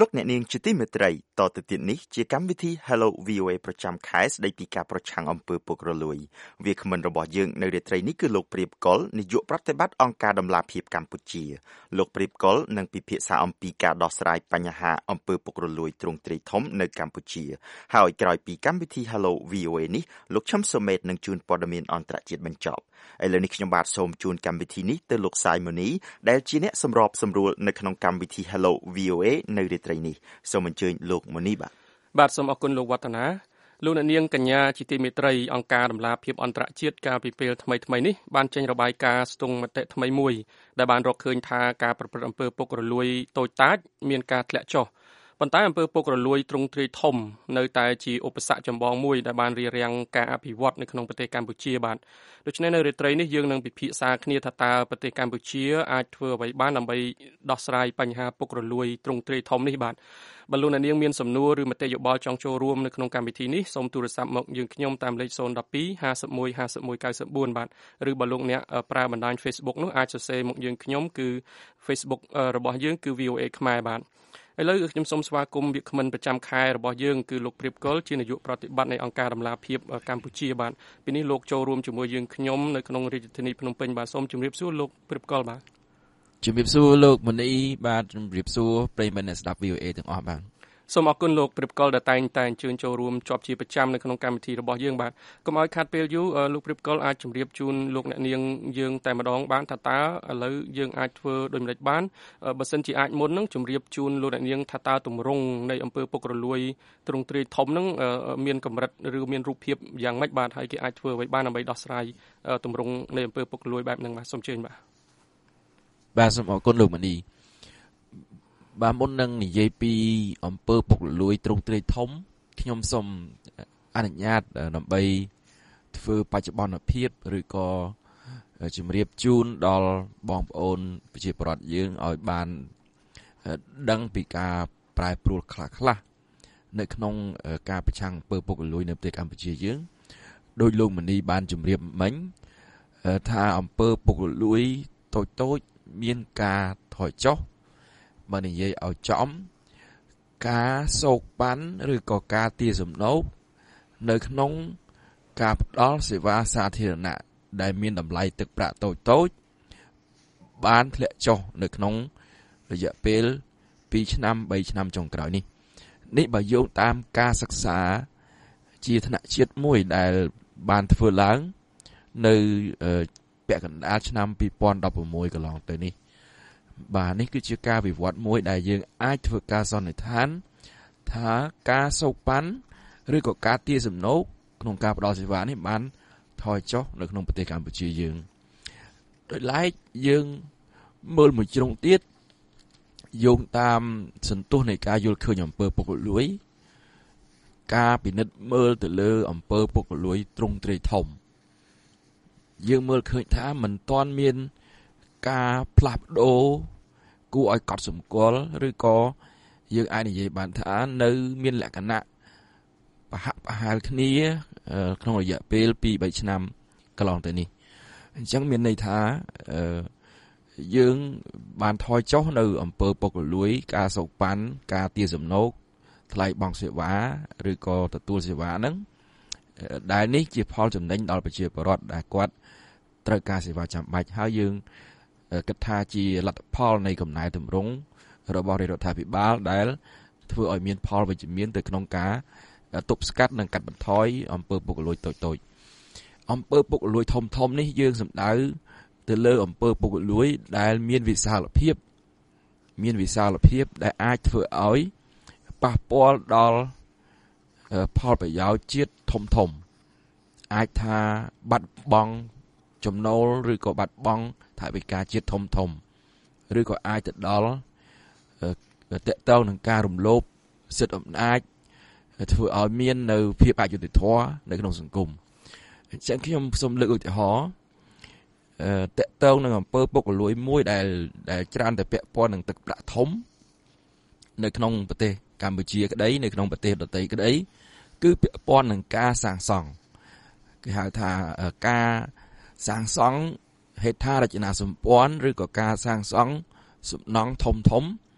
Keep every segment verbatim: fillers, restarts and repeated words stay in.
លោកអ្នកនាងជាទីមេត្រីតទៅទៀតនេះជាកម្មវិធី Hello វី អូ เอ ប្រចាំខែស្ដីពីការប្រឆាំងអំពើពុករលួយវាគ្មិនរបស់យើងនៅរាត្រីនេះគឺលោកព្រាបកុលនាយកប្រតិបត្តិអង្គការដំឡាភិបកម្ពុជាលោកព្រាបកុលនឹងពិភាក្សាអំពីការដោះស្រាយបញ្ហាអំពើពុករលួយទ្រង់ទ្រាយធំនៅកម្ពុជាហើយក្រោយពីកម្មវិធី Hello វី អូ เอ នេះលោកឈឹមសូមេតនឹងជួនព័ត៌មានអន្តរជាតិបញ្ចប់ឥឡូវនេះខ្ញុំបាទសូមជូនកម្មវិធីនេះទៅលោកសាយម៉ូនីដែលជាអ្នកសម្របសម្រួលនៅក្នុងកម្មវិធី Hello វី អូ เอ នៅរាត្រីនេះសូមអញ្ជើញលោកម៉ូនីបាទបាទសូមអរគុណលោកវឌ្ឍនាលោកអ្នកនាងកញ្ញាជាទីមេត្រីអង្គការដំឡាភិបអន្តរជាតិកាលពីពេលថ្មីថ្មីនេះបានចេញរបាយការណ៍ស្ទង់មតិថ្មីមួយដែលបានរកឃើញថាការប្រព្រឹត្តអំពើពុករលួយតូចតាចមានការធ្លាក់ចុះប៉ុន្តែអំពើពុករលួយទ្រង់ទ្រាយធំនៅតែជាឧបសគ្គចម្បងមួយដែលបានរារាំងការអភិវឌ្ឍនៅក្នុងប្រទេសកម្ពុជាបាទដូច្នេះនៅរាត្រីនេះយើងនឹងពិភាក្សាគ្នាថាតើប្រទេសកម្ពុជាអាចធ្វើអ្វីបានដើម្បីដោះស្រាយបញ្ហាពុករលួយទ្រង់ទ្រាយធំនេះបាទបើលោកអ្នកនាងមានសំណួរឬមតិយោបល់ចង់ចូលរួមនៅក្នុងកម្មវិធីនេះសូមទូរស័ព្ទមកយើងខ្ញុំតាមលេខศูนย์ một hai ห้าสิบเอ็ด ห้าสิบเอ็ด เก้าสิบสี่បាទឬបើលោកអ្នកប្រើបណ្ដាញ Facebook នោះអាចសរសេរមកយើងខ្ញុំគឺ Facebook របស់យើងគឺ វី អូ เอ ខ្មែរបាទឥឡូវខ្ញុំសូមស្វាគមន៍វាគ្មិនប្រចាំខែរបស់យើងគឺលោកព្រាបកុលជានាយកប្រតិបត្តិនៃអង្គការដំឡាភិបកម្ពុជាបាទពេលនេះលោកចូលរួមជាមួយយើងខ្ញុំនៅក្នុងរាជធានីភ្នំពេញបាទសូមជម្រាបសួរលោកព្រាបកុលបាទជំរាបសួរលោកមនីបាទជំរាបសួរប្រិយមិត្តអ្នកស្ដាប់ វី អូ เอ ទាំងអស់បាទសូមអរគុណលោកព្រាបកុលដែលតែងតែអញ្ជើញចូលរួមជាប់ជាប្រចាំនៅក្នុងកម្មវិធីរបស់យើងបាទកុំឲ្យខាតពេលយូរលោកព្រាបកុលអាចជម្រាបជូនលោកអ្នកនាងយើងតែម្ដងបានថាតើឥឡូវយើងអាចធ្វើដូចម្តេចបានបើសិនជាអាចមុននឹងជម្រាបជូនលោកអ្នកនាងថាតើទម្រង់នៃអំពើពុករលួយទ្រង់ទ្រាយធំនឹងមានកម្រិតឬមានរូបភាពយ៉ាងម៉េចបាទហើយគេអាចធ្វើអ្វីបានដើម្បីដោះស្រាយទម្រង់នៃអំពើពុករលួយបែបហ្នឹងបាទសូមអញ្ជើញបាទបាទសូមអរគុណលោកមនីបាទមុននឹងនិយាយពីអំពើពុករលួយទ្រង់ទ្រាយធំខ្ញុំសូមអនុញ្ញាតដើម្បីធ្វើបច្ចុប្បន្នភាពឬក៏ជំរាបជូនដល់បងប្អូនប្រជាពលរដ្ឋយើងឲ្យបានដឹងពីការប្រែប្រួលខ្លះៗនៅក្នុងការប្រឆាំងអំពើពុករលួយនៅប្រទេសកម្ពុជាយើងដោយលោកមនីបានជម្រាបមិញថាអំពើពុករលួយតូចតូចមានការថយចុះបើនិយាយឲ្យចំការសោកប៉ាន់ឬក៏ការទារសំណូកនៅក្នុងការផ្ដល់សេវាសាធារណៈដែលមានតម្លៃទឹកប្រាក់តូចតូចបានធ្លាក់ចុះនៅក្នុងរយៈពេលពីរឆ្នាំបីឆ្នាំចុងក្រោយនេះនេះបើយោងតាមការសិក្សាជាថ្នាក់ជាតិមួយដែលបានធ្វើឡើងនៅពាក់កណ្ដាលឆ្នាំពីរពាន់ដប់ប្រាំមួយកន្លងទៅនេះបាទនេះគឺជាការវិវត្តមួយដែលយើងអាចធ្វើការសន្និដ្ឋានថាការសោកប៉ាន់ឬក៏ការទារសំណូកក្នុងការផ្ដល់សេវានេះបានថយចុះនៅក្នុងប្រទេសកម្ពុជាយើងដោយឡែកយើងមើលមួយជ្រុងទៀតយោងតាមសន្ទុះនៃការយល់ឃើញអំពើពុករលួយការពិនិត្យមើលទៅលើអំពើពុករលួយទ្រង់ទ្រាយធំយើងមើលឃើញថាមិនទាន់មានការផ្លាស់ប្ដូរគួរឲ្យកត់សម្គាល់ឬក៏យើងអាចនិយាយបានថានៅមានលក្ខណៈប្រហាក់ប្រហែលគ្នាក្នុងរយៈពេលពីរបីឆ្នាំកន្លងទៅនេះអញ្ចឹងមានន័យថាយើងបានថយចុះនៅអំពើពុករលួយការសោកប៉ាន់ការទារសំណូកថ្លៃបង់សេវាឬក៏ទទួលសេវាហ្នឹងដែលនេះជាផលចំណេញដល់ប្រជាពលរដ្ឋដែលគាត់ត្រូវការសេវាចាំបាច់ហើយយើងគិតថាជាលទ្ធផលនៃកំណែទម្រង់របស់រដ្ឋាភិបាលដែលធ្វើឲ្យមានផលវិជ្ជមានទៅក្នុងការទប់ស្កាត់និងកាត់បន្ថយអំពើពុករលួយតូចតូចអំពើពុករលួយធំធំនេះយើងសំដៅទៅលើអំពើពុករលួយដែលមានវិសាលភាពមានវិសាលភាពដែលអាចធ្វើឲ្យប៉ះពាល់ដល់ផលប្រយោជន៍ជាតិធំធំអាចថាបាត់បង់ចំណូលឬក៏បាត់បង់ថវិកាជាតិធំធំឬក៏អាចទៅដល់តកតងនឹងការរំលោភសិទ្ធិអំណាចធ្វើឲ្យមាននៅភាពអយុត្តិធម៌នៅក្នុងសង្គមអញ្ចឹងខ្ញុំសូមលើកឧទាហរណ៍តកតងនឹងអំពើពុករលួយមួយដែលដែលច្រើនតែពាក់ព័ន្ធនឹងទឹកប្រាក់ធំនៅក្នុងប្រទេសកម្ពុជាក្តីនៅក្នុងប្រទេសដទៃក្តីគឺពាក់ព័ន្ធនឹងការសាងសង់គេហៅថាការសាងសង់ហេដ្ឋារចនាសម្ព័ន្ធឬក៏ការសាងសង់សំណង់ធំធំ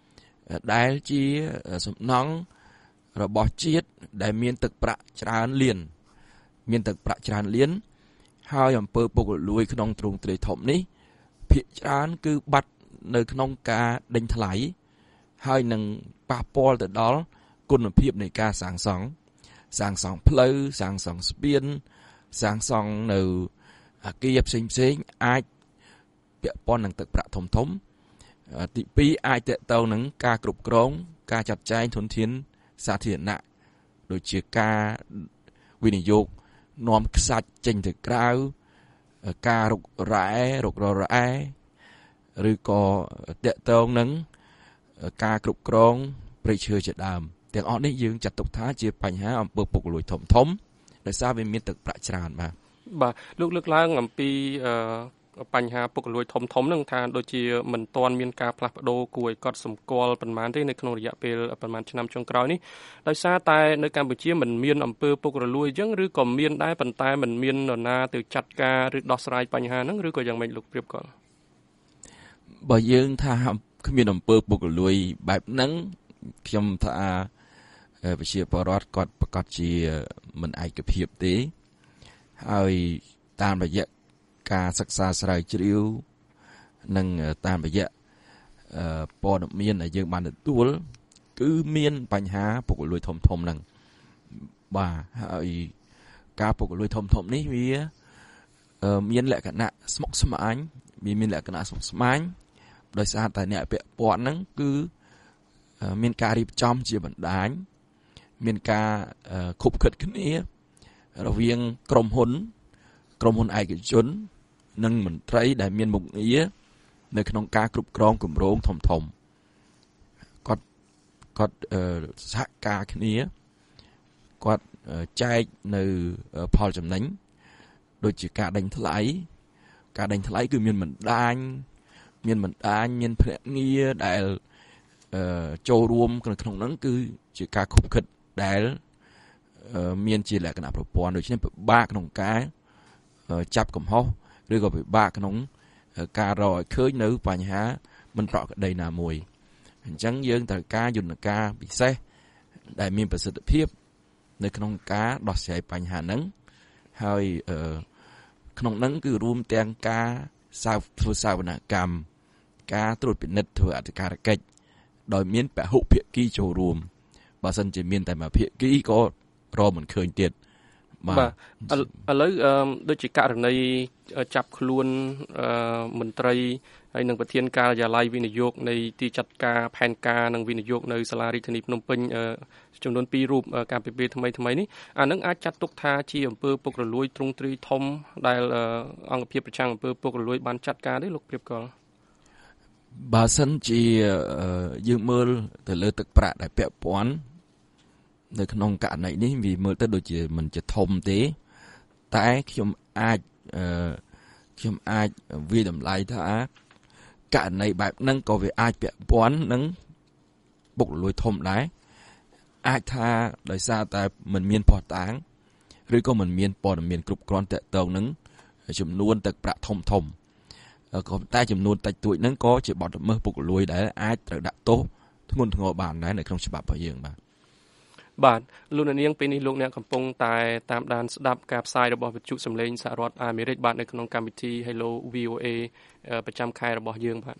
ដែលជាសំណង់របស់ជាតិដែលមានទឹកប្រាក់ច្រើនលានមានទឹកប្រាក់ច្រើនលានហើយអំពើពុករលួយក្នុងទ្រង់ទ្រាយធំនេះភាគច្រើនគឺបាត់នៅក្នុងការដេញថ្លៃហើយនឹងប៉ះពាល់ទៅដល់គុណភាពនៃការសាងសង់សាងសង់ផ្លូវសាងសង់ស្ពានសាងសង់នៅអគារផ្សេងផ្សេងអាចពាក់ព័ន្ធនឹងទឹកប្រាក់ធំធំទីពីរអាចតកតងនឹងការគ្រប់គ្រងការចាត់ចែងធនធានសាធារណៈដូចជាការវិនិយោគនាំខ្សាច់ចេញទៅក្រៅការរុករ៉ែរុកររ៉ែឬក៏តកតងនឹងការគ្រប់គ្រងព្រៃឈើជាដើមទាំងអស់នេះយើងចាត់ទុកថាជាបញ្ហាអំពើពុករលួយធំធំដោយសារវាមានទឹកប្រាក់ច្រើនបាទបាទលោកលើកឡើងអំពីបញ្ហាពុករលួយធំធំហ្នឹងថាដូចជាមិនទាន់មានការផ្លាស់ប្ដូរគួរឲ្យកត់សម្គាល់ប៉ុន្មានទេនៅក្នុងរយៈពេលប៉ុន្មានឆ្នាំចុងក្រោយនេះដោយសារតែនៅកម្ពុជាមិនមានអំពើពុករលួយអញ្ចឹងឬក៏មានដែរប៉ុន្តែមិនមាននរណាទៅចាត់ការឬដោះស្រាយបញ្ហាហ្នឹងឬក៏យ៉ាងម៉េចលោកព្រៀបគាត់បើយើងថាគ្មានអំពើពុករលួយបែបហ្នឹងខ្ញុំថាប្រជាពលរដ្ឋគាត់ប្រកាសជាមិនឯកភាពទេហើយតាមរយៈការសិក្សាស្រាវជ្រាវនិងតាមរយៈព័ត៌មានដែលយើងបានទទួលគឺមានបញ្ហាពុករលួយធំធំហ្នឹងបាទហើយការពុករលួយធំធំនេះវាមានលក្ខណៈស្មុគស្មាញវាមានលក្ខណៈស្មុគស្មាញដោយសារតែអ្នកពាក់ព័ន្ធហ្នឹងគឺមានការរៀបចំជាបណ្ដាញមានការខុបខិតគ្នារវាងក្រុមហ៊ុនក្រុមហ៊ុនឯកជននិងមន្ត្រីដែលមានមុខងារនៅក្នុងការគ្រប់គ្រងគម្រោងធំធំគាត់គាត់សហការគ្នាគាត់ចែកនៅផលចំណេញដូចជាការដេញថ្លៃការដេញថ្លៃគឺមានបណ្ដាញមានបណ្ដាញមានភ្នាក់ងារដែលចូលរួមក្នុងហ្នឹងគឺជាការខុបខិតដែលមានជាលក្ខណៈប្រព័ន្ធដូច្នេះពិបាកក្នុងការចាប់កំហុសឬក៏ពិបាកក្នុងការរកឲ្យឃើញនៅបញ្ហាមិនប្រក្រតីណាមួយអញ្ចឹងយើងត្រូវការយន្តការពិសេសដែលមានប្រសិទ្ធភាពនៅក្នុងការដោះស្រាយបញ្ហាហ្នឹងហើយក្នុងហ្នឹងគឺរួមទាំងការធ្វើសវនកម្មការត្រួតពិនិត្យធ្វើអធិការកិច្ចដោយមានពហុភាគីចូលរួមបើសិនជាមានតែមួយភាគីក៏រកមិនឃើញទៀតបាទឥឡូវដូចជាករណីចាប់ខ្លួនមន្ត្រីហើយនឹងប្រធានការិយាល័យវិនិយោគនៃទីចាត់ការផែនការនិងវិនិយោគនៅសាលារាជធានីភ្នំពេញចំនួនពីររូបការពិភាក្សាថ្មីថ្មីនេះអានឹងអាចចាត់ទុកថាជាអំពើពុករលួយទ្រង់ទ្រាយធំដែលអង្គភាពប្រឆាំងអំពើពុករលួយបានចាត់ការទេលោកព្រៀបកលបើសិនជាយើងមើលទៅលើទឹកប្រាក់ដែលពាក់ព័ន្ធនៅក្នុងករណីនេះវាមើលទៅដូចជាមិនជាធំទេតែខ្ញុំអាចខ្ញុំអាចវាតម្លៃថាករណីបែបហ្នឹងក៏វាអាចពាក់ព័ន្ធនឹងពុករលួយធំដែរអាចថាដោយសារតែមិនមានភស្តុតាងឬក៏មិនមានព័ត៌មានគ្រប់គ្រាន់ទាក់ទងនឹងចំនួនទឹកប្រាក់ធំធំក៏តែចំនួនតិចតួចហ្នឹងក៏ជាបទល្មើសពុករលួយដែលអាចត្រូវដាក់ទោសធ្ងន់ធ្ងរបានដែរនៅក្នុងច្បាប់របស់យើងបាទបាទលោកនាងពេលនេះលោកអ្នកកំពុងតែតាមដានស្ដាប់ការផ្សាយរបស់វិទ្យុសំឡេងសហរដ្ឋអាមេរិកបាទនៅក្នុងកម្មវិធី Hello វី អូ เอ ប្រចាំខែរបស់យើងបាទ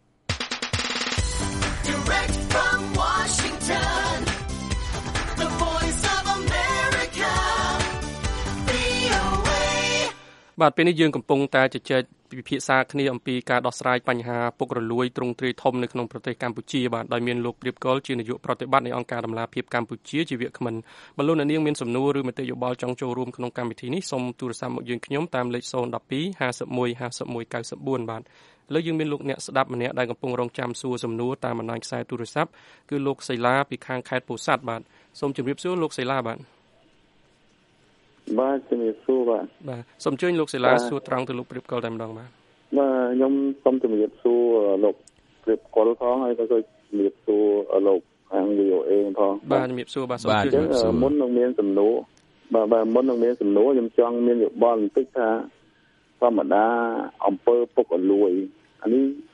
Direct from Washington The Voice of America វី អូ เอ បាទពេលនេះយើងកំពុងតែជជែកពិភាក្សាគ្នាអំពីការដោះស្រាយបញ្ហាពុករលួយទ្រង់ទ្រាយធំនៅក្នុងប្រទេសកម្ពុជាបាទដោយមានលោកព្រៀបកលជានាយកប្រតិបត្តិនៃអង្គការដំណាភៀបកម្ពុជាជាវាគ្មិនបើលោកអ្នកនាងមានសំណួរឬមតិយោបល់ចង់ចូលរួមក្នុងកម្មវិធីនេះសូមទូរស័ព្ទមកយើងខ្ញុំតាមលេខศูนย์ หนึ่ง สอง ห้า หนึ่ง หนึ่ง ห้า หนึ่ง หนึ่ง เก้า สี่បាទឥឡូវយើងមានលោកអ្នកស្ដាប់ម្នាក់ដែលកំពុងរងចាំសួរសំណួរតាមបណ្ដាញខ្សែទូរស័ព្ទគឺលោកសីឡាពីខាងខេត្តពោធិ៍សាត់បាទសូមជម្រាបសួរលោកសីឡាបាទបាទជំរាបសួរបាទបាទសូមអញ្ជើញលោកសីឡាសួរត្រង់ទៅលោកព្រៀបកលតែម្ដងបាទបាទខ្ញុំសូមជម្រាបសួរលោកព្រៀបកលផងហើយក៏ជំរាបសួរលោកខាង វី អូ เอ ផងបាទជំរាបសួរបាទសូមជម្រាបសួរមុននឹងមានសំណួរបាទបាទមុននឹងមានសំណួរខ្ញុំចង់មានយោបល់បន្តិចថាធម្មតាអំពើពុករលួយអានេះ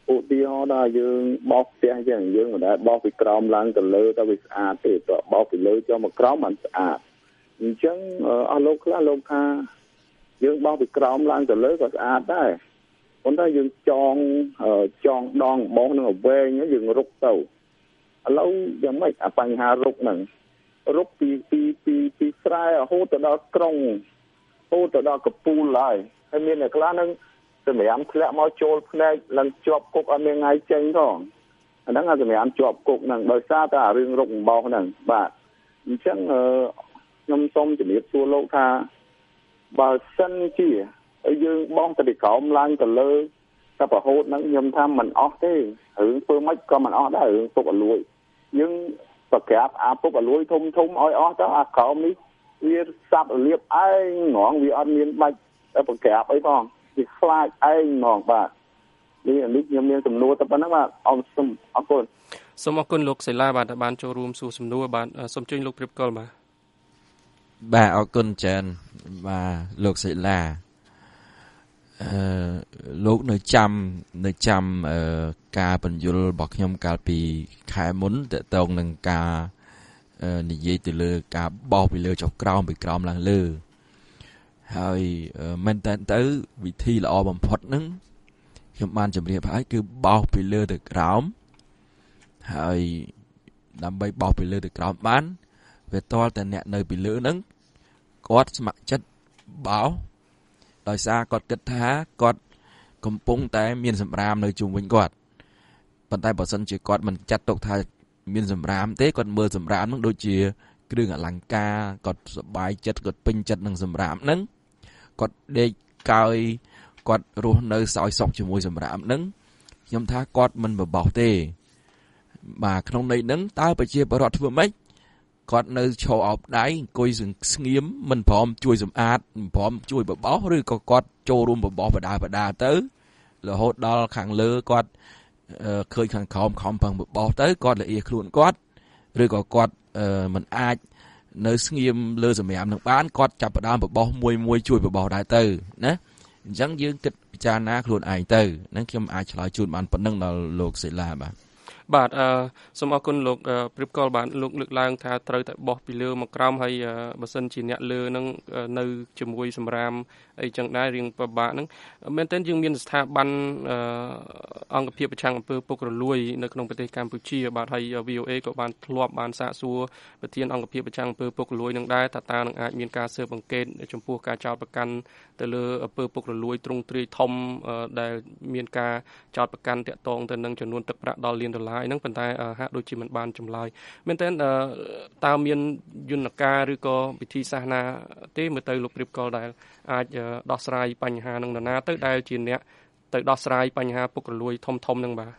ឧទាហរណ៍ថាយើងបោសផ្ទះចឹងយើងមិនដែលបោសពីក្រោមឡើងទៅលើទៅវាស្អាតទេទៅបោសពីលើចុះមកក្រោមមិនស្អាតអញ្ចឹងអស់លោកខ្លះលោកថាយើងបោសពីក្រោមឡើងទៅលើក៏ស្អាតដែរប៉ុន្តែយើងចងចងដងបោសនឹងឲ្យវែងយើងរុកទៅឥឡូវយ៉ាងម៉េចអាបញ្ហារុកហ្នឹងរុកពីពីពីពីស្រែរហូតទៅដល់ក្រុងរហូតទៅដល់កពូលហើយហើយមានអ្នកខ្លះហ្នឹងសម្រាប់ធ្លាក់មកចូលភ្នែកឡើងជាប់គុកអត់មានថ្ងៃចេញផងអាហ្នឹងអាសម្រាប់ជាប់គុកហ្នឹងដោយសារតែរឿងរុកអំបោសហ្នឹងបាទអញ្ចឹងខ្ញុំសូមជម្រាបសួរលោកថាបើសិនជាយើងបងទៅពីក្រោមឡើងទៅលើតែរហូតហ្នឹងខ្ញុំថាមិនអស់ទេរឿងធ្វើម៉េចក៏មិនអស់ដែររឿងពុកអលួយយើងប្រក្រាបអាពុកអលួយធំធំឲ្យអស់ទៅអាក្រោមនេះវាសាប់លៀបឯងហ្មងវាអត់មានបាច់តែប្រក្រាបអីផងវាខ្លាចឯងហ្មងបាទនេះនេះខ្ញុំមានសំណួរតែប៉ុណ្ណឹងបាទអរសូមអរគុណសូមអរគុណលោកសិលាបាទដែលបានចូលរួមសួរសំណួរបាទសូមជួយលោកព្រៀបកលបាទបាទអរគុណច្រើនបាទលោកសិលាអឺលោកនៅចាំនៅចាំអឺការបញ្យលរបស់ខ្ញុំកាលពីខែមុនតកតងនឹងការនិយាយទៅលើការបោសពីលើចុះក្រោមពីក្រោមឡើងលើហើយមែនតើទៅវិធីល្អបំផុតហ្នឹងខ្ញុំបានជម្រាបហើយគឺបោសពីលើទៅក្រោមហើយដើម្បីបោសពីលើទៅក្រោមបានវាតលតែអ្នកនៅពីលើហ្នឹងគាត់ស្ម័គ្រចិត្តបោសដោយសារគាត់គិតថាគាត់កំពុងតែមានសម្រាមនៅជុំវិញគាត់ប៉ុន្តែបើសិនជាគាត់មិនចាត់ទុកថាមានសម្រាមទេគាត់មើលសម្រាមហ្នឹងដូចជាគ្រឿងអលង្ការគាត់សប្បាយចិត្តគាត់ពេញចិត្តនឹងសម្រាមហ្នឹងគាត់ដេកកើយគាត់រស់នៅសោយសុខជាមួយសម្រាមហ្នឹងខ្ញុំថាគាត់មិនបបោសទេបាទក្នុងន័យហ្នឹងតើប្រជាពលរដ្ឋធ្វើម៉េចគាត់នៅឈរអោបដៃអង្គុយស្ងៀមមិនព្រមជួយសម្អាតមិនព្រមជួយបបោសឬក៏គាត់ចូលរួមបបោសបដាបដាទៅរហូតដល់ខាងលើគាត់ឃើញខាងក្រោមខំប្រឹងបបោសទៅគាត់លាខ្លួនគាត់ឬក៏គាត់មិនអាចនៅស្ងៀមលើសម្រាមនឹងបានគាត់ចាប់ផ្ដើមបបោសមួយមួយជួយបបោសដែរទៅណាអញ្ចឹងយើងគិតពិចារណាខ្លួនឯងទៅហ្នឹងខ្ញុំអាចឆ្លើយជូនបានប៉ុណ្ណឹងដល់លោកសិលាបាទបាទអឺសូមអរគុណលោកព្រៀបកលបាទលោកលើកឡើងថាត្រូវតែបោះពីលើមកក្រោមហើយបើសិនជាអ្នកលើនឹងនៅជាមួយសម្រាមអីចឹងដែររៀងពិបាកហ្នឹងមែនតើយើងមានស្ថាប័នអង្គភាពប្រឆាំងអំពើពុករលួយនៅក្នុងប្រទេសកម្ពុជាបាទហើយ វី អូ អេ ក៏បានធ្លាប់បានសាកសួរប្រធានអង្គភាពប្រឆាំងអំពើពុករលួយនឹងដែរថាតើនឹងអាចមានការស៊ើបអង្កេតចំពោះការចោទប្រកាន់ទៅលើអំពើពុករលួយទ្រង់ទ្រាយធំដែលមានការចោទប្រកាន់តាក់ទងទៅនឹងចំនួនទឹកប្រាក់ដល់លានដុល្លារហ្នឹងប៉ុន្តែហាក់ដូចជាមិនបានចម្លើយមែនតើតើមានយន្តការឬក៏វិធីសាស្ត្រណាទេមើលទៅលោកព្រៀបកលដែលអាចដោះស្រាយបញ្ហានឹងនរណាទៅដែលជាអ្នកទៅដោះស្រាយបញ្ហាពុករលួយធំធំនឹងបាទ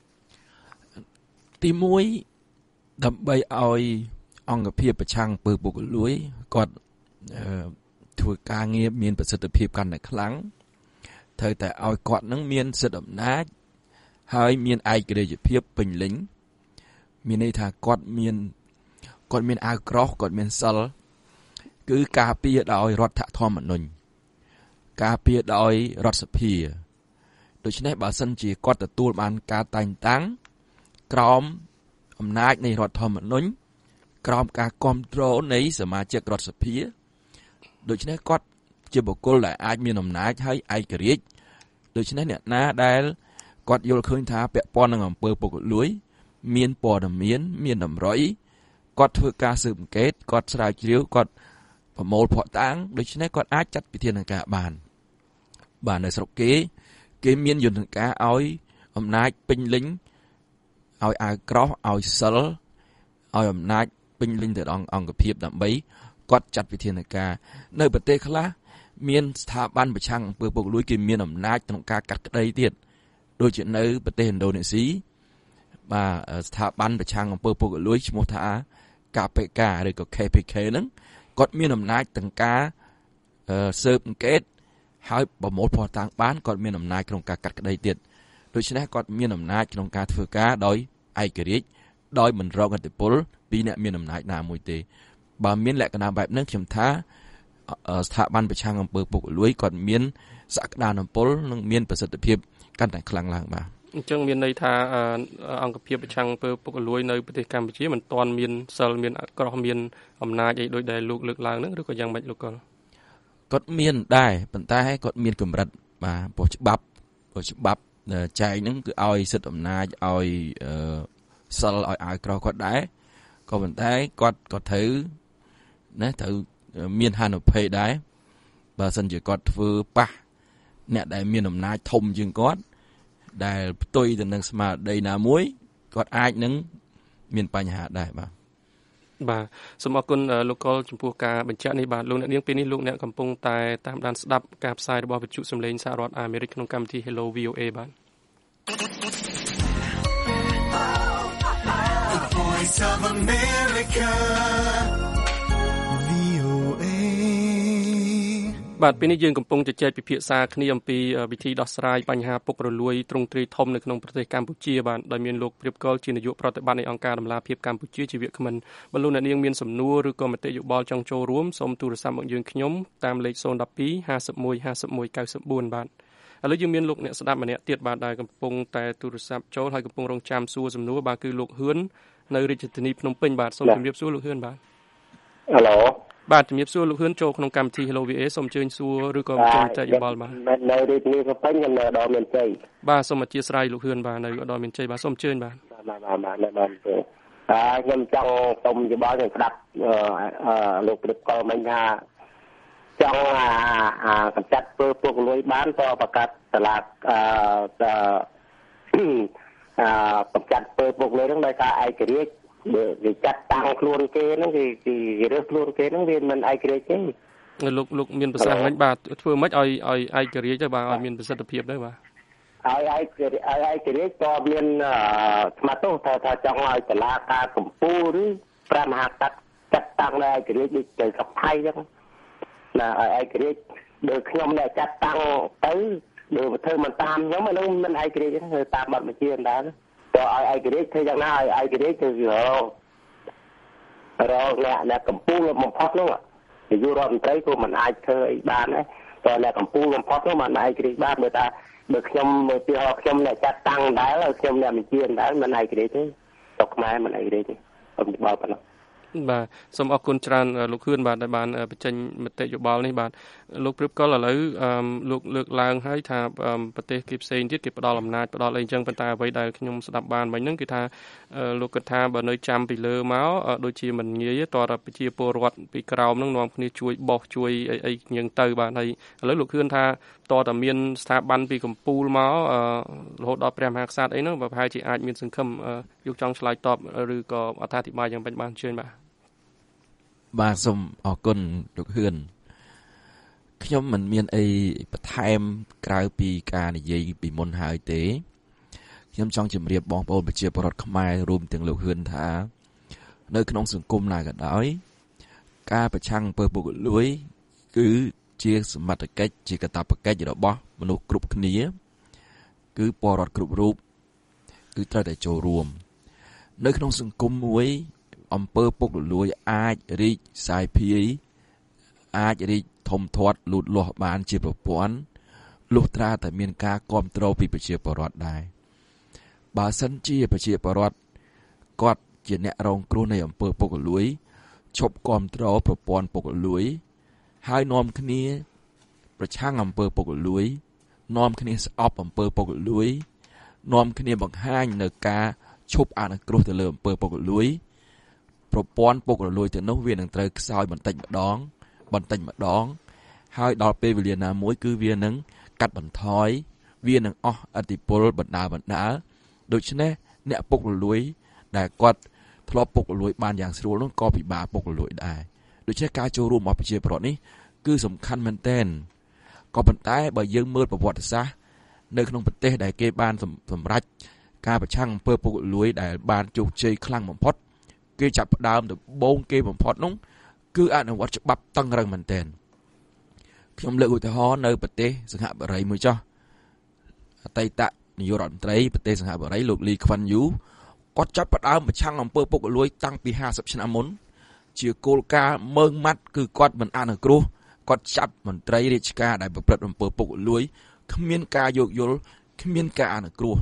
ទីមួយដើម្បីឲ្យអង្គភាពប្រឆាំងអំពើពុករលួយគាត់ធ្វើការងារមានប្រសិទ្ធភាពកាន់តែខ្លាំងត្រូវតែឲ្យគាត់នឹងមានសិទ្ធិអំណាចហើយមានឯករាជ្យភាពពេញលេញមានន័យថាគាត់មានគាត់មានអាវក្រោះគាត់មានសិលគឺការពារដោយរដ្ឋធម្មនុញ្ញការពារដោយរដ្ឋសភាដូច្នេះបើសិនជាគាត់ទទួលបានការតែងតាំងក្រោមអំណាចនៃរដ្ឋធម្មនុញ្ញក្រោមការគ្រប់គ្រងនៃសមាជិករដ្ឋសភាដូច្នេះគាត់ជាបុគ្គលដែលអាចមានអំណាចហើយឯករាជ្យដូច្នេះអ្នកណាដែលគាត់យល់ឃើញថាពាក់ព័ន្ធនឹងអំពើពុករលួយមានព័ត៌មានមានតម្រុយគាត់ធ្វើការស៊ើបអង្កេតគាត់ស្រាវជ្រាវគាត់ប្រមូលភស្តុតាងដូច្នេះគាត់អាចចាត់វិធានការបានបាទនៅស្រុកគេគេមានយន្តការឲ្យអំណាចពេញលេញឲ្យអាវក្រោះឲ្យសិលឲ្យអំណាចពេញលេញទៅដល់អង្គភាពដើម្បីគាត់ចាត់វិធានការនៅប្រទេសខ្លះមានស្ថាប័នប្រឆាំងអំពើពុករលួយគេមានអំណាចក្នុងការកាត់ក្តីទៀតដូចជានៅប្រទេសឥណ្ឌូនេស៊ីបាទស្ថាប័នប្រឆាំងអំពើពុករលួយឈ្មោះថា កា ពី កា ឬក៏ ខេ ភី ខេ ហ្នឹងគាត់មានអំណាចទាំងការស៊ើបអង្កេតហើយប្រមូលភស្តុតាងបានគាត់មានអំណាចក្នុងការកាត់ក្តីទៀតដូច្នេះគាត់មានអំណាចក្នុងការធ្វើការដោយឯករាជ្យដោយមិនរងឥទ្ធិពលពីអ្នកមានអំណាចណាមួយទេបើមានលក្ខណៈបែបហ្នឹងខ្ញុំថាស្ថាប័នប្រឆាំងអំពើពុករលួយគាត់មានសក្តានុពលនិងមានប្រសិទ្ធភាពកាន់តែខ្លាំងឡើងបាទអញ្ចឹងមានន័យថាអង្គភាពប្រឆាំងអំពើពុករលួយនៅប្រទេសកម្ពុជាមិនទាន់មានសិលមានក្រសមានអំណាចអីដូចដែលលោកលើកឡើងហ្នឹងឬក៏យ៉ាងម៉េចលោកកុលគាត់មានដែរប៉ុន្តែគាត់មានកម្រិតបាទព្រោះច្បាប់ព្រោះច្បាប់ចែកហ្នឹងគឺឲ្យសិទ្ធិអំណាចឲ្យសិលឲ្យអាវក្រោះគាត់ដែរក៏ប៉ុន្តែគាត់ក៏ត្រូវណាត្រូវមានហានិភ័យដែរបើសិនជាគាត់ធ្វើប៉ះអ្នកដែលមានអំណាចធំជាងគាត់ដែលផ្ទុយទៅនឹងស្មារតីណាមួយគាត់អាចនឹងមានបញ្ហាដែរបាទបាទសូមអរគុណលោកកុលចំពោះការបញ្ជាក់នេះបាទលោកអ្នកនាងពេលនេះលោកអ្នកកំពុងតែតាមដានស្ដាប់ការផ្សាយរបស់វិទ្យុសម្លេងសហរដ្ឋអាមេរិកក្នុងកម្មវិធី Hello វី អូ เอ បាទVoice of America វី អូ เอ បាទពេលនេះយើងកំពុងជជែកពិភាក្សាគ្នាអំពីវិធីដោះស្រាយបញ្ហាពុករលួយទ្រង់ទ្រាយធំនៅក្នុងប្រទេសកម្ពុជាបាទដោយមានលោកព្រៀបកុលជានាយកប្រតិបត្តិនៃអង្គការដំឡាភិបកម្ពុជាជាវាគ្មិនបើលោកអ្នកនាងមានសំណួរឬក៏មតិយោបល់ចង់ចូលរួមសូមទូរស័ព្ទមកយើងខ្ញុំតាមលេខศูนย์ หนึ่ง สอง ห้า หนึ่ง หนึ่ง ห้า หนึ่ง เก้า สี่បាទឥឡូវយើងមានលោកអ្នកស្ដាប់ម្នាក់ទៀតបាទដែលកំពុងតែទូរស័ព្ទចូលហើយកំពុងរងចាំសួរសំណួរបាទគឺលោកហ៊ឿននៅរាជធានីភ្នំពេញបាទសូមជម្រាបសួរលោកហ៊ឿនបាទហៅឡូបាទជំរាបសួរលោកហ៊ឿនចូលក្នុងកម្មវិធី Hello វី អូ เอ សូមអញ្ជើញសួរឬក៏ចូលចែកយោបល់បាទនៅរាជធានីភ្នំពេញខ្ញុំនៅឧត្តរមានជ័យបាទសូមអធិស្ឋានលោកហ៊ឿនបាទនៅឧត្តរមានជ័យបាទសូមអញ្ជើញបាទបាទបាទបាទនៅបានទេអឺខ្ញុំចង់សុំយោបល់ខ្ញុំស្ដាប់អឺលោកព្រៀបកុលមិញថាចង់អាកម្ចាត់ពើពុករលួយបានក៏ប្រកាសតឡាអឺអឺកម្ចាត់ពើពុករលួយហ្នឹងដោយសារឯករាជ្យវាចាត់តាំងខ្លួនគេហ្នឹងគេគេរើសខ្លួនគេហ្នឹងវាមិនឯករាជ្យទេលោកលោកមានប្រសាសន៍មិនបាទធ្វើម៉េចឲ្យឲ្យឯករាជ្យទៅបាទឲ្យមានប្រសិទ្ធភាពទៅបាទឲ្យឯកឲ្យឯករាជ្យក៏មានស្មារតីថាថាចង់ឲ្យតឡាការកម្ពុជាឬព្រះមហាក្សត្រចាត់តាំងឯករាជ្យដូចទៅស្ថៃអញ្ចឹងណាឲ្យឯករាជ្យដោយខ្ញុំដែលចាត់តាំងទៅដោយធ្វើមិនតាមខ្ញុំអានោះមិនឯករាជ្យទេតាមបទបញ្ជាដែរក៏ឲ្យឯករាជ្យធ្វើយ៉ាងណាឲ្យឯករាជ្យទៅរករកអ្នកអ្នកកម្ពុជាបំផុតនោះនាយករដ្ឋមន្ត្រីក៏មិនអាចធ្វើអីបានដែរតែអ្នកកម្ពុជាបំផុតនោះមិនឯករាជ្យបានបើថាបើខ្ញុំមើលពីខ្ញុំអ្នកចាត់តាំងដែរខ្ញុំអ្នកបញ្ជាដែរមិនឯករាជ្យទេស្រុកខ្មែរមិនឯករាជ្យទេខ្ញុំបោកប៉ុណ្ណោះបាទសូមអរគុណច្រើនលោកហ៊ឿនបាទដែលបានបញ្ចេញមតិយោបល់នេះបាទលោកព្រៀបកុលឥឡូវលោកលើកឡើងហើយថាប្រទេសគេផ្សេងទៀតគេផ្ដល់អំណាចផ្ដល់អីចឹងប៉ុន្តែអ្វីដែលខ្ញុំស្ដាប់បានមិញហ្នឹងគឺថាលោកគិតថាបើនៅចាំពីលើមកដូចជាមិនងាយតើប្រជាពលរដ្ឋពីក្រោមហ្នឹងនាំគ្នាជួយបោះជួយអីអីយ៉ាងទៅបាទហើយឥឡូវលោកហ៊ឿនថាតើតើមានស្ថាប័នពីកម្ពុជាមករហូតដល់ព្រះមហាក្សត្រអីហ្នឹងប្រហែលជាអាចមានសង្ឃឹមយកចង់ឆ្លើយតបឬក៏អត្ថាធិប្បាយយ៉ាងម៉េចបានជឿនបាទបាទសូមអរគុណលោកហ៊ឿនខ្ញុំមិនមានអីបន្ថែមក្រៅពីការនិយាយពីមុនហើយទេខ្ញុំចង់ជម្រាបបងប្អូនប្រជាពលរដ្ឋខ្មែររួមទាំងលោកហ៊ឿនថានៅក្នុងសង្គមណាក៏ដោយការប្រឆាំងអំពើពុករលួយគឺជាសមត្ថកិច្ចជាកាតព្វកិច្ចរបស់មនុស្សគ្រប់គ្នាគឺពលរដ្ឋគ្រប់រូបគឺត្រូវតែចូលរួមនៅក្នុងសង្គមមួយអំពើពុករលួយអាចរីកសាយភាយអាចរីកធំធាត់លូតលាស់បានជាប្រព័ន្ធលុះត្រាតែមានការគ្រប់គ្រងពីប្រជាពលរដ្ឋដែរបើសិនជាប្រជាពលរដ្ឋគាត់ជាអ្នករងគ្រោះនៃអំពើពុករលួយឈប់គ្រប់គ្រងប្រព័ន្ធពុករលួយហើយនាំគ្នាប្រឆាំងអំពើពុករលួយនាំគ្នាស្អប់អំពើពុករលួយនាំគ្នាបង្ហាញនៅការឈប់អនុគ្រោះទៅលើអំពើពុករលួយប្រព័ន្ធពុករលួយទៅនោះវានឹងត្រូវខ្សោយបន្តិចម្ដងបន្តិចម្ដងហើយដល់ពេលវេលាណាមួយគឺវានឹងកាត់បន្ថយវានឹងអស់ឥទ្ធិពលបណ្ដាបណ្ដាដូច្នេះអ្នកពុករលួយដែលគាត់ធ្លាប់ពុករលួយបានយ៉ាងស្រួលនោះក៏ពិបាកពុករលួយដែរដូច្នេះការចូលរួមរបស់ប្រជាពលរដ្ឋនេះគឺសំខាន់មែនទែនក៏ប៉ុន្តែបើយើងមើលប្រវត្តិសាស្ត្រនៅក្នុងប្រទេសដែលគេបានសម្រេចការប្រឆាំងអំពើពុករលួយដែលបានជោគជ័យខ្លាំងបំផុតគេចាប់ផ្ដើមដំបូងគេបំផុតនោះគឺអនុវត្តច្បាប់តឹងរ៉ឹងមែនទែនខ្ញុំលើកឧទាហរណ៍នៅប្រទេសសិង្ហបុរីមួយចុះអតីតនាយករដ្ឋមន្ត្រីប្រទេសសិង្ហបុរីលោកលីខ្វិនយូគាត់ចាប់ផ្ដើមប្រឆាំងអំពើពុករលួយតាំងពីห้าสิบឆ្នាំមុនជាគោលការណ៍មើងម៉ាត់គឺគាត់មិនអនុគ្រោះគាត់ចាប់មន្ត្រីរាជការដែលប្រព្រឹត្តអំពើពុករលួយគ្មានការយោគយល់គ្មានការអនុគ្រោះ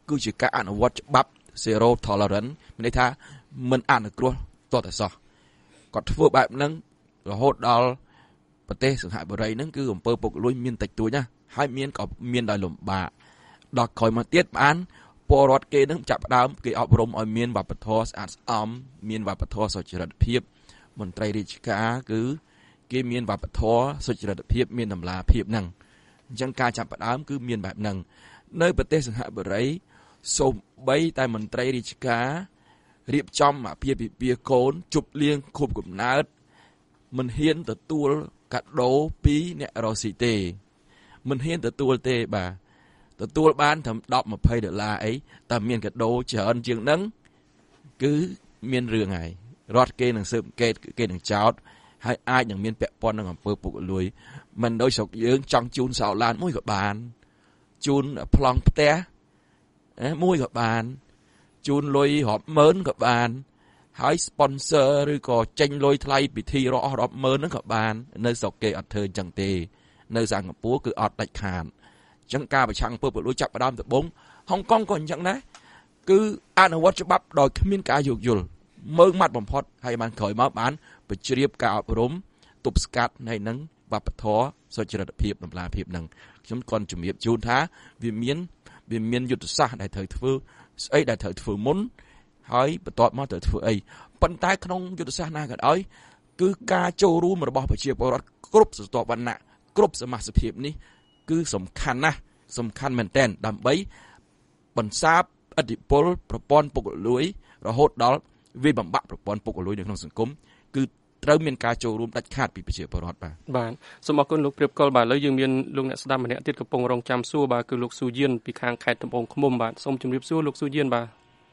គឺជាការអនុវត្តច្បាប់ zero tolerance មានន័យថាមិនអនុគ្រោះតតែសោះគាត់ធ្វើបែបហ្នឹងរហូតដល់ប្រទេសសង្ហបុរីហ្នឹងគឺអំពើពុករលួយមានតិចតួចណាហើយមានក៏មានដោយលំបាកដល់ក្រោយមកទៀតបានពលរដ្ឋគេហ្នឹងចាប់ផ្ដើមគេអប់រំឲ្យមានវប្បធម៌ស្អាតស្អំមានវប្បធម៌សុចរិតភាពមន្ត្រីរាជការគឺគេមានវប្បធម៌សុចរិតភាពមានតម្លាភាពហ្នឹងអញ្ចឹងការចាប់ផ្ដើមគឺមានបែបហ្នឹងនៅប្រទេសសង្ហបុរីសូម្បីតែមន្ត្រីរាជការរៀបចំអាពាហ៍ពិពាហ៍កូនជប់លៀងខួបកំណើតមិនហ៊ានទទួលកាដូពីអ្នករស់ស៊ីទេមិនហ៊ានទទួលទេបាទទទួលបានត្រឹមដប់ម្ភៃដុល្លារអីតែមានកាដូច្រើនជាងហ្នឹងគឺមានរឿងហើយរត់គេនឹងស៊ើបអង្កេតគេនឹងចោទហើយអាចនឹងមានពាក់ព័ន្ធនឹងអំពើពុករលួយមិនដូចស្រុកយើងចង់ជូនសោឡានមួយក៏បានជូនប្លង់ផ្ទះមួយក៏បានជូនលុយរាប់ម៉ឺនក៏បានហើយ sponsor ឬក៏ចេញលុយថ្លៃពិធីរស់រាប់ម៉ឺនហ្នឹងក៏បាននៅស្រុកគេអត់ធ្វើអញ្ចឹងទេនៅសិង្ហបុរីគឺអត់ដាច់ខាតអញ្ចឹងការប្រឆាំងអំពើពុករលួយចាប់ផ្ដើមដំបូងហុងកុងក៏អញ្ចឹងដែរគឺអនុវត្តច្បាប់ដោយគ្មានការយោគយល់មើងម៉ាត់បំផុតហើយបានក្រោយមកបានបញ្ជ្រាបការអប់រំទប់ស្កាត់នៅនឹងវប្បធម៌សុចរិតភាពតម្លាភាពនឹងខ្ញុំគាត់ជំរាបជូនថាវាមានវាមានយុទ្ធសាស្ត្រដែលត្រូវធ្វើស្អីដែលត្រូវធ្វើមុនហើយបន្ទាប់មកត្រូវធ្វើអីប៉ុន្តែក្នុងយុទ្ធសាស្ត្រណាក៏ដោយគឺការចូលរួមរបស់ប្រជាពលរដ្ឋគ្រប់ស្រទាប់វណ្ណៈគ្រប់សមាជិកភាពនេះគឺសំខាន់ណាស់សំខាន់មែនទែនដើម្បីបន្សាបឥទ្ធិពលប្រព័ន្ធពុករលួយរហូតដល់វាបំបាក់ប្រព័ន្ធពុករលួយនៅក្នុងសង្គមគឺត្រូវមានការចូលរួមដាច់ខាតពីប្រជាពលរដ្ឋបាទបាទសូមអរគុណលោកព្រាបកុលបាទឥឡូវយើងមានលោកអ្នកស្ដាប់ម្នាក់ទៀតកំពុងរងចាំសួរបាទគឺលោកស៊ូយៀនពីខាងខេត្តត្បូងឃ្មុំបាទសូមជម្រាបសួរលោកស៊ូយៀនបាទ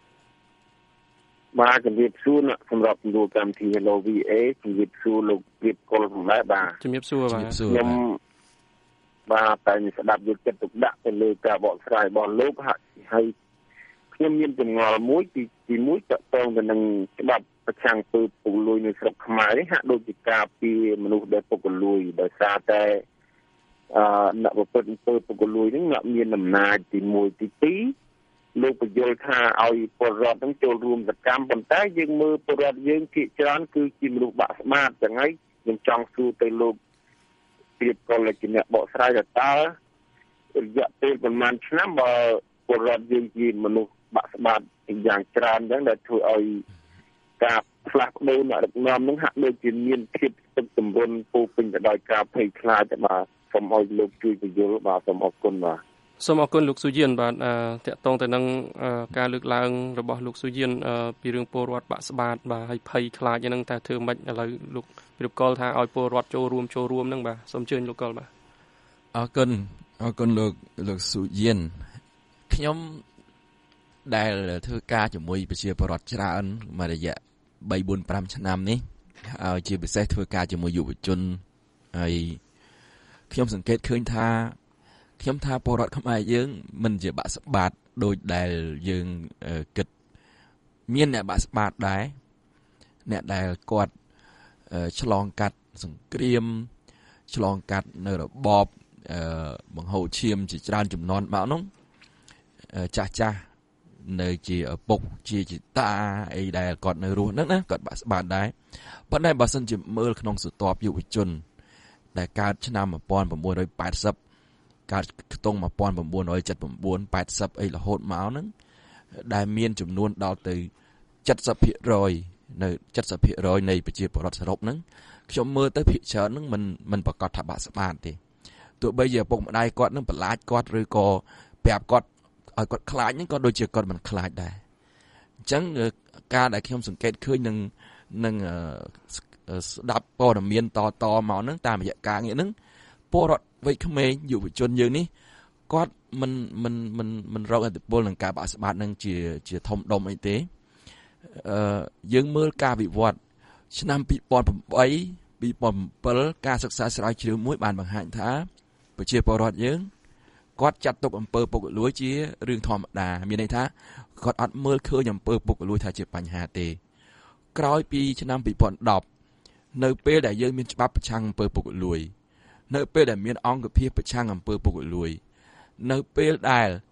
បាទជម្រាបសួរសម្រាប់ជំនួសកម្មវិធី Hello វី អេ ជម្រាបសួរលោកព្រាបកុលផងដែរបាទជម្រាបសួរបាទខ្ញុំបាទតែស្ដាប់យកចិត្តទុកដាក់ទៅលើការបកស្រាយរបស់លោកហើយខ្ញុំមានចម្ងល់មួយទីទីមួយតកតងទៅនឹងច្បាប់ប្រឆាំងអំពើពុករលួយនៅស្រុកខ្មែរនេះហាក់ដូចជាការពីមនុស្សដែលពុករលួយដោយសារតែអឺអ្នកប្រព្រឹត្តអំពើពុករលួយហ្នឹងអ្នកមានអំណាចទីមួយទីពីរលោកបញ្យល់ថាឲ្យពលរដ្ឋហ្នឹងចូលរួមសកម្មប៉ុន្តែយើងមើលពលរដ្ឋយើងភាគច្រើនគឺជាមនុស្សបាក់ស្មាតចឹងហើយខ្ញុំចង់សួរទៅលោកព្រាបកុលជាអ្នកបកស្រាយតើរយៈពេលប្រហែលឆ្នាំបើពលរដ្ឋយើងជាមនុស្សបាក់ស្មាតយ៉ាងច្រើនចឹងដែលធ្វើឲ្យការផ្លាស់ប្ដូរអ្នកដឹកនាំនឹងហាក់ដូចជាមានភាពទឹកទម្រន់ពោពេញទៅដោយការភ័យខ្លាចបាទសូមឲ្យលោកជួយពន្យល់បាទសូមអរគុណបាទសូមអរគុណលោកស៊ូយៀនបាទតកតងទៅនឹងការលើកឡើងរបស់លោកស៊ូយៀនពីរឿងពលរដ្ឋបាក់ស្បាតបាទហើយភ័យខ្លាចហ្នឹងតើធ្វើម៉េចឥឡូវលោកព្រាបកុលថាឲ្យពលរដ្ឋចូលរួមចូលរួមហ្នឹងបាទសូមអញ្ជើញលោកកុលបាទអរគុណអរគុណលោកលោកស៊ូយៀនខ្ញុំដែលធ្វើការជាមួយប្រជាពលរដ្ឋច្រើនមួយរយៈ3 4 5ឆ្នាំនេះហើយជាពិសេសធ្វើការជាមួយយុវជនហើយខ្ញុំសង្កេតឃើញថាខ្ញុំថាពលរដ្ឋខ្មែរយើងមិនជាបាក់ស្បាតដូចដែលយើងគិតមានអ្នកបាក់ស្បាតដែរអ្នកដែលគាត់ឆ្លងកាត់សង្គ្រាមឆ្លងកាត់នៅរបបបង្ហូរឈាមជាច្រើនចំនួនមកនោះចាស់ចាស់នៅជាឪពុកជាជីតាអីដែលគាត់នៅរស់ហ្នឹងណាគាត់បាក់ស្បាតដែរប៉ុន្តែបើសិនជាមើលក្នុងស្រទាប់យុវជនដែលកើតឆ្នាំmột nghìn chín trăm tám mươiកើតខ្ទង់một nghìn chín trăm bảy mươi chín 80អីរហូតមកហ្នឹងដែលមានចំនួនដល់ទៅ70%នៅ70%នៃប្រជាពលរដ្ឋសរុបហ្នឹងខ្ញុំមើលទៅភាគច្រើនហ្នឹងមិនមិនប្រកាសថាបាក់ស្បាតទេទោះបីជាឪពុកម្ដាយគាត់នឹងបន្លាចគាត់ឬក៏ប្រាប់គាត់ឲ្យគាត់ខ្លាចហ្នឹងក៏ដូចជាគាត់មិនខ្លាចដែរអញ្ចឹងការដែលខ្ញុំសង្កេតឃើញនឹងនឹងស្ដាប់ព័ត៌មានតតមកហ្នឹងតាមរយៈការងារហ្នឹងពលរដ្ឋវ័យក្មេងយុវជនយើងនេះគាត់មិនមិនមិនមិនរកឥទ្ធិពលនឹងការបាក់ស្បាតនឹងជាជាធំដុំអីទេអឺយើងមើលការវិវត្តឆ្នាំពីរពាន់ប្រាំeight ពីរពាន់sevenការសិក្សាស្រាវជ្រាវមួយបានបង្ហាញថាប្រជាពលរដ្ឋយើងគាត់ចាត់ទុកអំពើពុករលួយជារឿងធម្មតាមានន័យថាគាត់អត់មើលឃើញអំពើពុករលួយថាជាបញ្ហាទេក្រោយពីឆ្នាំពីរពាន់tenនៅពេលដែលយើងមានច្បាប់ប្រឆាំងអំពើពុករលួយនៅពេលដែលមានអង្គភាពប្រឆាំងអំពើពុករលួយនៅពេលដែល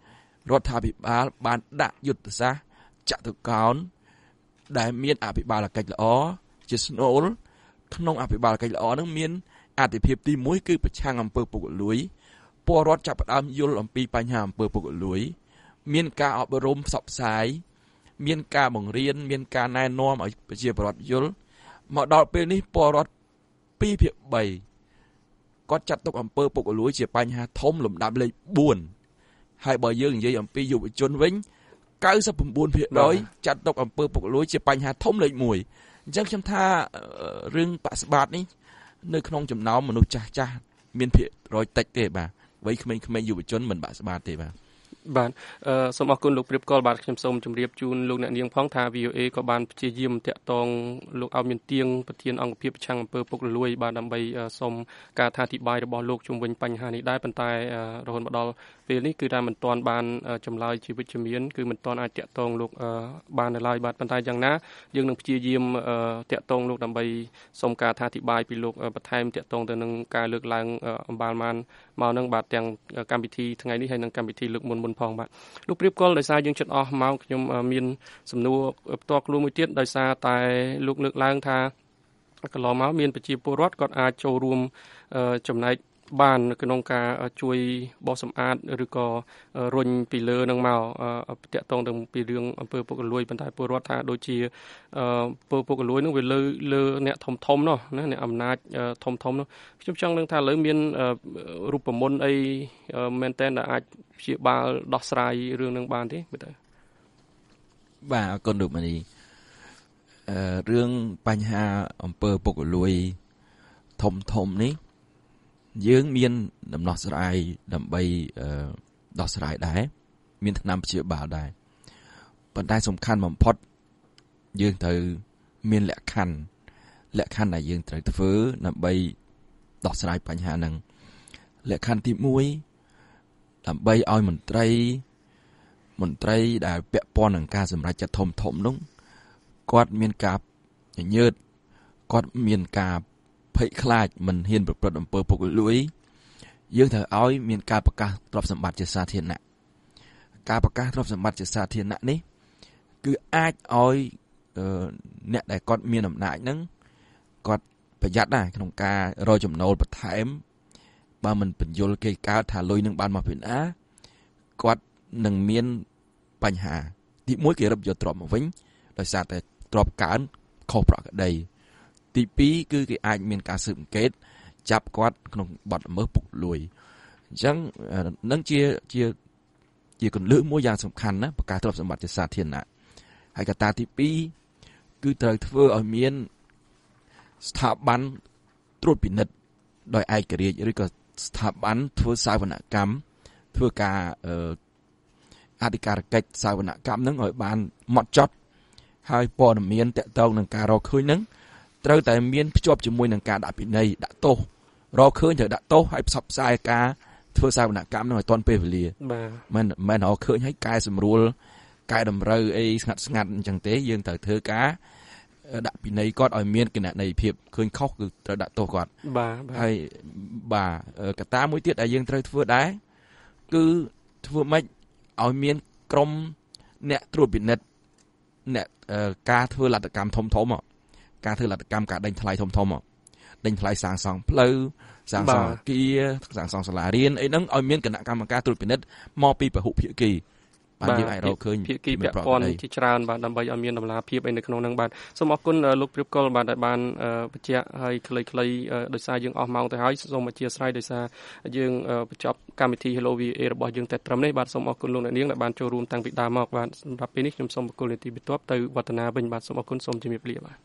រដ្ឋាភិបាលបានដាក់យុទ្ធសាស្ត្រចតុកោណដែលមានអភិបាលកិច្ចល្អជាស្នូលក្នុងអភិបាលកិច្ចល្អនឹងមានអត្ថិភាពទីមួយគឺប្រឆាំងអំពើពុករលួយពលរដ្ឋចាប់ផ្ដើមយល់អំពីបញ្ហាអំពើពុករលួយមានការអប់រំផ្សព្វផ្សាយមានការបង្រៀនមានការណែនាំឲ្យប្រជាពលរដ្ឋយល់មកដល់ពេលនេះពលរដ្ឋពីរភាគបីគាត់ចាត់ទុកអំពើពុករលួយជាបញ្ហាធំលំដាប់លេខបួនហើយបើយើងនិយាយអំពីយុវជនវិញ九十九ភាគរយចាត់ទុកអំពើពុករលួយជាបញ្ហាធំលេខមួយអញ្ចឹងខ្ញុំថារឿងបក្សបាតនេះនៅក្នុងចំណោមមនុស្សចាស់ចាស់មានភាគរយតិចទេបាទវ័យក្មេងៗយុវជនមិនបក្សបាតទេបាទបាទអឺសូមអរគុណលោកព្រៀបកលបាទខ្ញុំសូមជម្រាបជូនលោកអ្នកនាងផងថា វី អូ เอ ក៏បានព្យាយាមតាក់ទងលោកអោមានទៀងប្រធានអង្គភិបប្រឆាំងអំពើពុករលួយបាទដើម្បីសូមការអធិប្បាយរបស់លោកជុំវិញបញ្ហានេះដែរប៉ុន្តែរហូតមកដល់ពេលនេះគឺថាមិនទាន់បានចម្លើយជាវិជ្ជមានគឺមិនទាន់អាចតាក់ទងលោកបាននៅឡើយបាទប៉ុន្តែយ៉ាងណាយើងនឹងព្យាយាមតាក់ទងលោកដើម្បីសូមការអធិប្បាយពីលោកបន្ថែមតាក់ទងទៅនឹងការលើកឡើងអំបាលមានមកនឹងបាទទាំងកម្មវិធីថ្ងៃនេះហើយនិងកម្មវិធីលើកមុនមុនផងបាទលោកព្រៀបកលដោយសារយើងជិតអស់ម៉ោងខ្ញុំមានសំណួរផ្ទាល់ខ្លួនមួយទៀតដោយសារតែលោកលើកឡើងថាកន្លងមកមានប្រជាពលរដ្ឋគាត់អាចចូលរួមចំណែកបានក្នុងការជួយបោសសម្អាតឬក៏រុញពីលើនឹងមកតាក់ទងទៅពីរឿងអំពើពុករលួយប៉ុន្តែពលរដ្ឋថាដូចជាអំពើពុករលួយនឹងវាលើលើអ្នកធំធំនោះណាអ្នកអំណាចធំធំនោះខ្ញុំចង់នឹងថាឥឡូវមានរូបមន្តអីមែនតើដែលអាចព្យាបាលដោះស្រាយរឿងនឹងបានទេមើលទៅបាទអរគុណលោកមនីអឺរឿងបញ្ហាអំពើពុករលួយធំធំនេះយើងមានដំណោះស្រាយដើម្បីដោះស្រាយដែរមានថ្នាំព្យាបាលដែរប៉ុន្តែសំខាន់បំផុតយើងត្រូវមានលក្ខខណ្ឌលក្ខខណ្ឌដែលយើងត្រូវធ្វើដើម្បីដោះស្រាយបញ្ហាហ្នឹងលក្ខខណ្ឌទីមួយដើម្បីឲ្យមន្ត្រីមន្ត្រីដែលពាក់ព័ន្ធនឹងការសម្រេចចិត្តធំធំនោះគាត់មានការញញើតគាត់មានការភ័យខ្លាចមិនហ៊ានប្រព្រឹត្តអំពើពុករលួយយើងត្រូវឲ្យមានការប្រកាសទ្រព្យសម្បត្តិជាសាធារណៈការប្រកាសទ្រព្យសម្បត្តិជាសាធារណៈនេះគឺអាចឲ្យអ្នកដែលគាត់មានអំណាចហ្នឹងគាត់ប្រយ័ត្នដែរក្នុងការរកចំណូលបន្ថែមបើមិនបញ្យល់គេកើតថាលុយនឹងបានមកពីណាគាត់នឹងមានបញ្ហាទីមួយគេរឹបយកទ្រព្យមកវិញដោយសារតែទ្រព្យកើនខុសប្រក្រតីទីពីរគឺគេអាចមានការស៊ើបអង្កេតចាប់គាត់ក្នុងបទល្មើសពុករលួយអញ្ចឹងនឹងជាជាជាគន្លឹះមួយយ៉ាងសំខាន់ណាប្រកាសទ្រព្យសម្បត្តិជាសាធារណៈហើយកត្តាទីពីរគឺត្រូវធ្វើឲ្យមានស្ថាប័នត្រួតពិនិត្យដោយឯករាជ្យឬក៏ស្ថាប័នធ្វើសាវនកម្មធ្វើការអធិការកិច្ចសាវនកម្មនឹងឲ្យបានហ្មត់ចត់ហើយព័ត៌មានតកតងនឹងការរកឃើញនឹងត្រូវតែមានភ្ជាប់ជាមួយនឹងការដាក់ពិន័យដាក់ទោសរកឃើញត្រូវដាក់ទោសហើយផ្សព្វផ្សាយការធ្វើសាវនកម្មនឹងឲ្យទាន់ពេលវេលាបាទមិនមិនរកឃើញហើយកែសម្រួលកែតម្រូវអីស្ងាត់ស្ងាត់អញ្ចឹងទេយើងត្រូវធ្វើការដាក់ពិន័យគាត់ឲ្យមានគណនេយ្យភាពឃើញខុសគឺត្រូវដាក់ទោសគាត់បាទហើយបាទកត្តាមួយទៀតដែលយើងត្រូវធ្វើដែរគឺធ្វើម៉េចឲ្យមានក្រុមអ្នកត្រួតពិនិត្យអ្នកការធ្វើលទ្ធកម្មធំធំការធ្វើលទ្ធកម្មការដេញថ្លៃធំធំដេញថ្លៃសាងសង់ផ្លូវសាងសង់អគារសាងសង់សាលារៀនអីហ្នឹងឲ្យមានគណៈកម្មការត្រួតពិនិត្យមកពីពហុភាគីបាទយើងអាចរកឃើញភាគីពាក់ព័ន្ធជាច្រើនបាទដើម្បីឲ្យមានដំណាភាពអីនៅក្នុងហ្នឹងបាទសូមអរគុណលោកព្រៀបកុលបាទដែលបានបញ្ជាក់ឲ្យខ្លីៗដោយសារយើងអស់ម៉ោងទៅហើយសូមអធិស្ឋានដោយសារយើងបញ្ចប់កម្មវិធី Hello វី អូ เอ របស់យើងតែត្រឹមនេះបាទសូមអរគុណលោកអ្នកនាងដែលបានចូលរួមតាំងពីដើមមកបាទសម្រាប់ពេលនេះខ្ញុំសូមបកគលនីតិបន្ទាប់ទៅវឌ្ឍនាវិញបាទសូមអរគុណសូមជម្រាបលាបាទ